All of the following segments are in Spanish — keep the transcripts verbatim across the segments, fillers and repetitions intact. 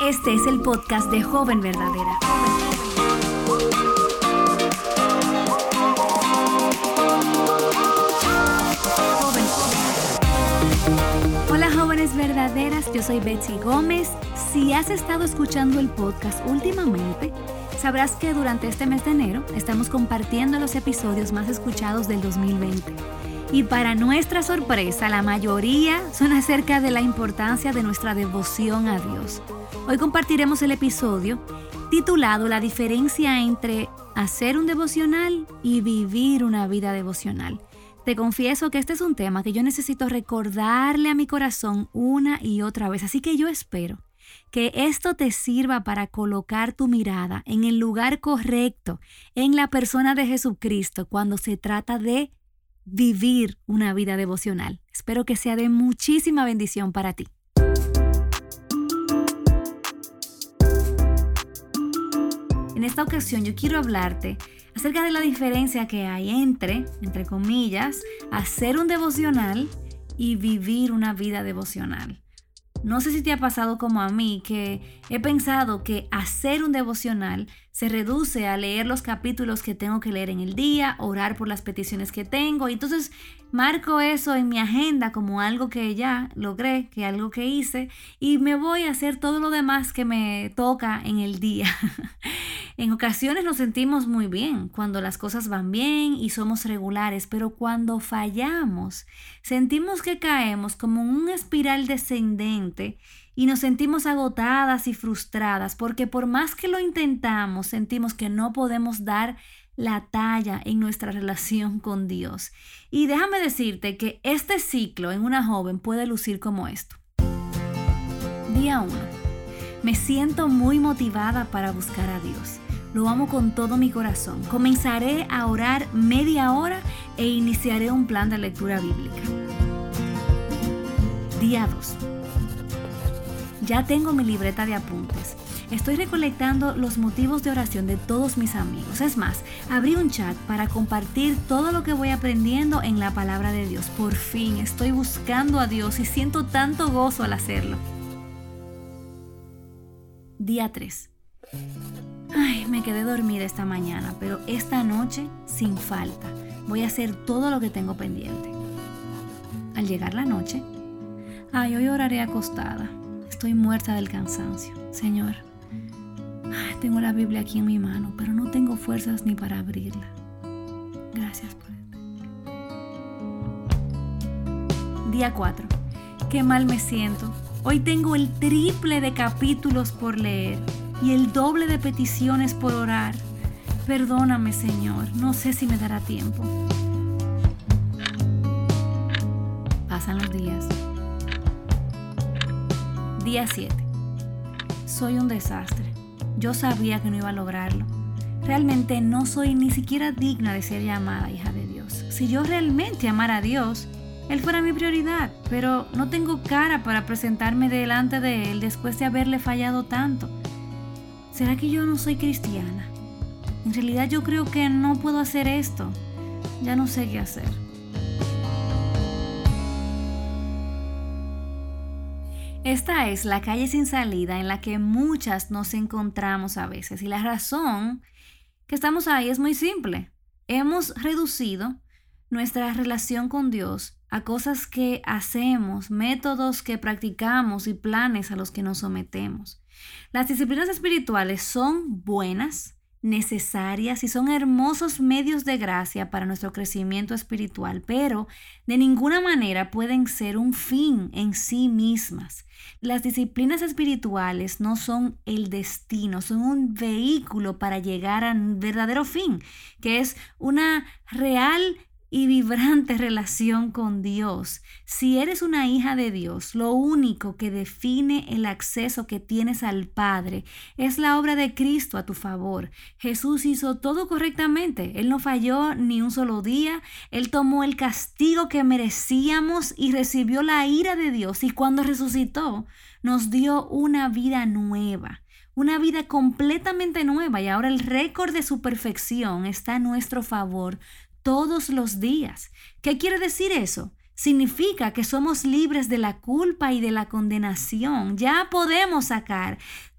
Este es el podcast de Joven Verdadera. Joven. Hola jóvenes verdaderas, yo soy Betsy Gómez. Si has estado escuchando el podcast últimamente, sabrás que durante este mes de enero estamos compartiendo los episodios más escuchados del dos mil veinte. Y para nuestra sorpresa, la mayoría son acerca de la importancia de nuestra devoción a Dios. Hoy compartiremos el episodio titulado La diferencia entre hacer un devocional y vivir una vida devocional. Te confieso que este es un tema que yo necesito recordarle a mi corazón una y otra vez, así que yo espero que esto te sirva para colocar tu mirada en el lugar correcto, en la persona de Jesucristo, cuando se trata de vivir una vida devocional. Espero que sea de muchísima bendición para ti. En esta ocasión yo quiero hablarte acerca de la diferencia que hay entre, entre comillas, hacer un devocional y vivir una vida devocional. No sé si te ha pasado como a mí, que he pensado que hacer un devocional se reduce a leer los capítulos que tengo que leer en el día, orar por las peticiones que tengo, y entonces marco eso en mi agenda como algo que ya logré, que algo que hice, y me voy a hacer todo lo demás que me toca en el día. En ocasiones nos sentimos muy bien cuando las cosas van bien y somos regulares, pero cuando fallamos, sentimos que caemos como en una espiral descendente y nos sentimos agotadas y frustradas porque por más que lo intentamos, sentimos que no podemos dar la talla en nuestra relación con Dios. Y déjame decirte que este ciclo en una joven puede lucir como esto. Día uno. Me siento muy motivada para buscar a Dios. Lo amo con todo mi corazón. Comenzaré a orar media hora e iniciaré un plan de lectura bíblica. Día dos. Ya tengo mi libreta de apuntes. Estoy recolectando los motivos de oración de todos mis amigos. Es más, abrí un chat para compartir todo lo que voy aprendiendo en la palabra de Dios. Por fin estoy buscando a Dios y siento tanto gozo al hacerlo. Día tres. Ay, me quedé dormida esta mañana, pero esta noche, sin falta, voy a hacer todo lo que tengo pendiente. Al llegar la noche, ay, hoy oraré acostada. Estoy muerta del cansancio. Señor, ay, tengo la Biblia aquí en mi mano, pero no tengo fuerzas ni para abrirla. Gracias por esto. Día cuatro. Qué mal me siento. Hoy tengo el triple de capítulos por leer y el doble de peticiones por orar. Perdóname, Señor, no sé si me dará tiempo. Pasan los días. Día siete. Soy un desastre. Yo sabía que no iba a lograrlo. Realmente no soy ni siquiera digna de ser llamada hija de Dios. Si yo realmente amara a Dios, Él fuera mi prioridad, pero no tengo cara para presentarme delante de Él después de haberle fallado tanto. ¿Será que yo no soy cristiana? En realidad yo creo que no puedo hacer esto. Ya no sé qué hacer. Esta es la calle sin salida en la que muchas nos encontramos a veces. Y la razón que estamos ahí es muy simple. Hemos reducido nuestra relación con Dios a cosas que hacemos, métodos que practicamos y planes a los que nos sometemos. Las disciplinas espirituales son buenas, necesarias y son hermosos medios de gracia para nuestro crecimiento espiritual, pero de ninguna manera pueden ser un fin en sí mismas. Las disciplinas espirituales no son el destino, son un vehículo para llegar a un verdadero fin, que es una real y vibrante relación con Dios. Si eres una hija de Dios, lo único que define el acceso que tienes al Padre es la obra de Cristo a tu favor. Jesús hizo todo correctamente. Él no falló ni un solo día. Él tomó el castigo que merecíamos y recibió la ira de Dios. Y cuando resucitó, nos dio una vida nueva. Una vida completamente nueva. Y ahora el récord de su perfección está a nuestro favor todos los días. ¿Qué quiere decir eso? Significa que somos libres de la culpa y de la condenación. Ya podemos sacar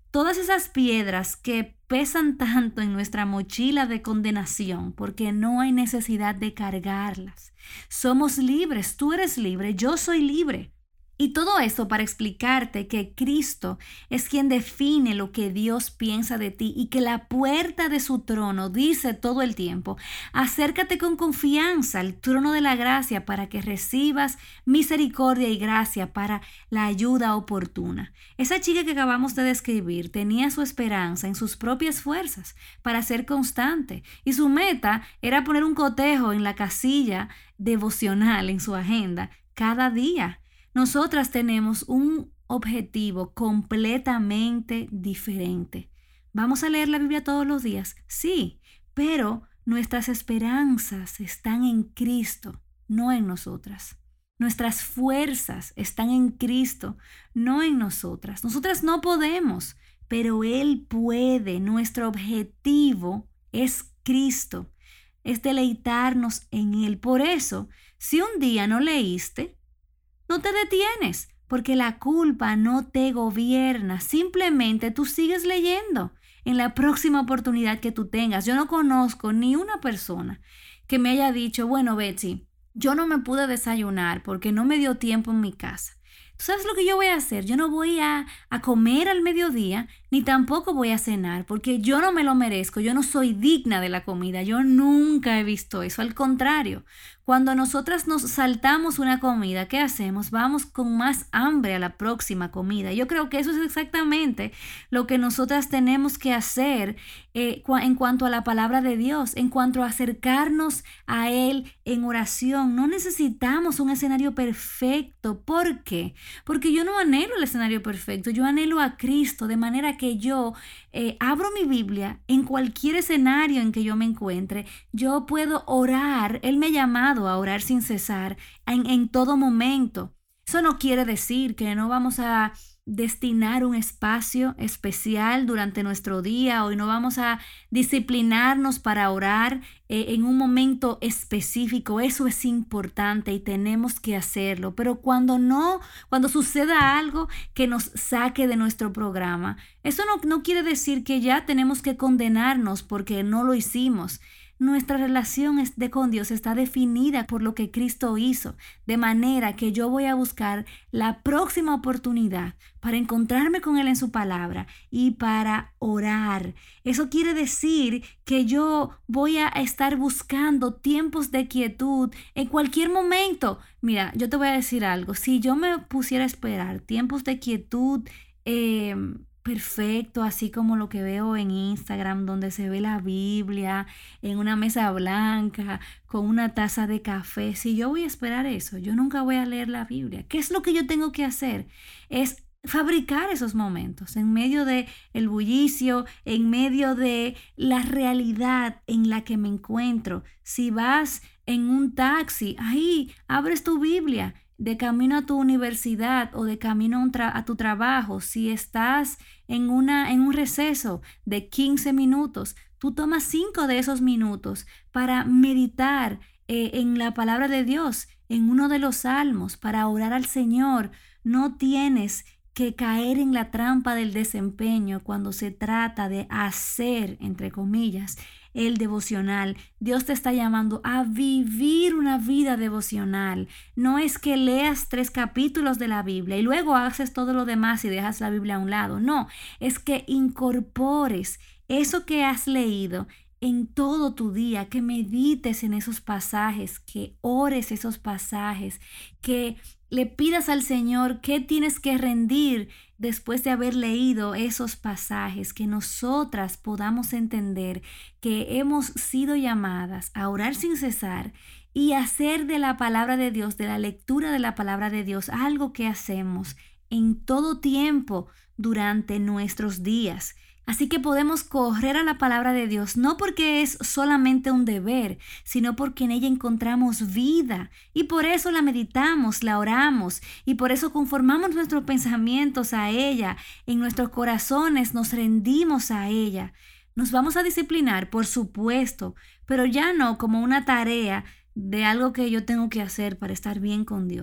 todas esas piedras que pesan tanto en nuestra mochila de condenación, porque no hay necesidad de cargarlas. Somos libres, tú eres libre, yo soy libre. Y todo esto para explicarte que Cristo es quien define lo que Dios piensa de ti y que la puerta de su trono dice todo el tiempo: acércate con confianza al trono de la gracia para que recibas misericordia y gracia para la ayuda oportuna. Esa chica que acabamos de describir tenía su esperanza en sus propias fuerzas para ser constante, y su meta era poner un cotejo en la casilla devocional en su agenda cada día. Nosotras tenemos un objetivo completamente diferente. ¿Vamos a leer la Biblia todos los días? Sí, pero nuestras esperanzas están en Cristo, no en nosotras. Nuestras fuerzas están en Cristo, no en nosotras. Nosotras no podemos, pero Él puede. Nuestro objetivo es Cristo, es deleitarnos en Él. Por eso, si un día no leíste, no te detienes, porque la culpa no te gobierna. Simplemente tú sigues leyendo en la próxima oportunidad que tú tengas. Yo no conozco ni una persona que me haya dicho: bueno, Betsy, yo no me pude desayunar porque no me dio tiempo en mi casa. ¿Tú sabes lo que yo voy a hacer? Yo no voy a, a comer al mediodía, ni tampoco voy a cenar, porque yo no me lo merezco. Yo no soy digna de la comida. Yo nunca he visto eso. Al contrario, cuando nosotras nos saltamos una comida, ¿qué hacemos? Vamos con más hambre a la próxima comida. Yo creo que eso es exactamente lo que nosotras tenemos que hacer eh, en cuanto a la palabra de Dios, en cuanto a acercarnos a Él en oración. No necesitamos un escenario perfecto. ¿Por qué? Porque yo no anhelo el escenario perfecto. Yo anhelo a Cristo, de manera que yo eh, abro mi Biblia en cualquier escenario en que yo me encuentre. Yo puedo orar. Él me ha llamado a orar sin cesar en, en todo momento. Eso no quiere decir que no vamos a destinar un espacio especial durante nuestro día, o no vamos a disciplinarnos para orar eh, en un momento específico. Eso es importante y tenemos que hacerlo. Pero cuando no, cuando suceda algo que nos saque de nuestro programa, eso no, no quiere decir que ya tenemos que condenarnos porque no lo hicimos. Nuestra relación de con Dios está definida por lo que Cristo hizo, de manera que yo voy a buscar la próxima oportunidad para encontrarme con Él en su palabra y para orar. Eso quiere decir que yo voy a estar buscando tiempos de quietud en cualquier momento. Mira, yo te voy a decir algo. Si yo me pusiera a esperar tiempos de quietud, eh, perfecto, así como lo que veo en Instagram, donde se ve la Biblia en una mesa blanca con una taza de café. Si yo voy a esperar eso, yo nunca voy a leer la Biblia. ¿Qué es lo que yo tengo que hacer? Es fabricar esos momentos en medio de el bullicio, en medio de la realidad en la que me encuentro. Si vas en un taxi, ahí abres tu Biblia, de camino a tu universidad o de camino a, un tra- a tu trabajo. Si estás en, una, en un receso de quince minutos, tú tomas cinco de esos minutos para meditar eh, en la palabra de Dios, en uno de los salmos, para orar al Señor. No tienes que caer en la trampa del desempeño cuando se trata de hacer, entre comillas, el devocional. Dios te está llamando a vivir una vida devocional. No es que leas tres capítulos de la Biblia y luego haces todo lo demás y dejas la Biblia a un lado. No, es que incorpores eso que has leído en todo tu día, que medites en esos pasajes, que ores esos pasajes, que le pidas al Señor qué tienes que rendir después de haber leído esos pasajes, que nosotras podamos entender que hemos sido llamadas a orar sin cesar y hacer de la palabra de Dios, de la lectura de la palabra de Dios, algo que hacemos en todo tiempo durante nuestros días. Así que podemos correr a la palabra de Dios, no porque es solamente un deber, sino porque en ella encontramos vida. Y por eso la meditamos, la oramos, y por eso conformamos nuestros pensamientos a ella. En nuestros corazones nos rendimos a ella. Nos vamos a disciplinar, por supuesto, pero ya no como una tarea de algo que yo tengo que hacer para estar bien con Dios,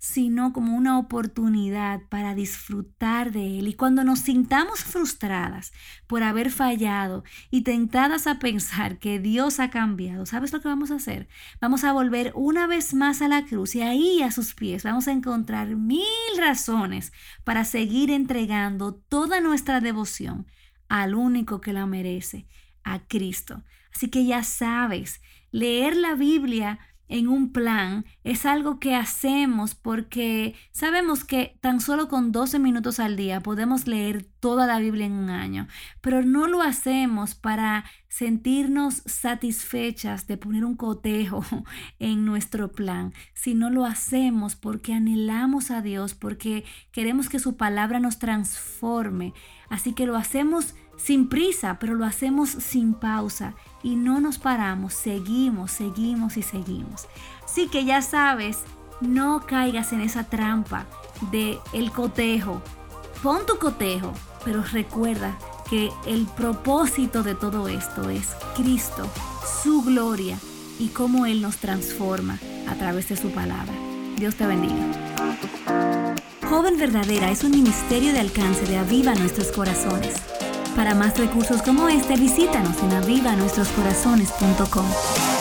sino como una oportunidad para disfrutar de Él. Y cuando nos sintamos frustradas por haber fallado y tentadas a pensar que Dios ha cambiado, ¿sabes lo que vamos a hacer? Vamos a volver una vez más a la cruz y ahí a sus pies vamos a encontrar mil razones para seguir entregando toda nuestra devoción al único que la merece, a Cristo. Así que ya sabes, leer la Biblia en un plan es algo que hacemos porque sabemos que tan solo con doce minutos al día podemos leer toda la Biblia en un año, pero no lo hacemos para sentirnos satisfechas de poner un cotejo en nuestro plan, sino lo hacemos porque anhelamos a Dios, porque queremos que su palabra nos transforme. Así que lo hacemos sin prisa, pero lo hacemos sin pausa y no nos paramos, seguimos, seguimos y seguimos. Así que ya sabes, no caigas en esa trampa de el cotejo. Pon tu cotejo, pero recuerda que el propósito de todo esto es Cristo, su gloria y cómo Él nos transforma a través de su palabra. Dios te bendiga. Joven Verdadera es un ministerio de alcance de Aviva Nuestros Corazones. Para más recursos como este, visítanos en aviva nuestros corazones punto com.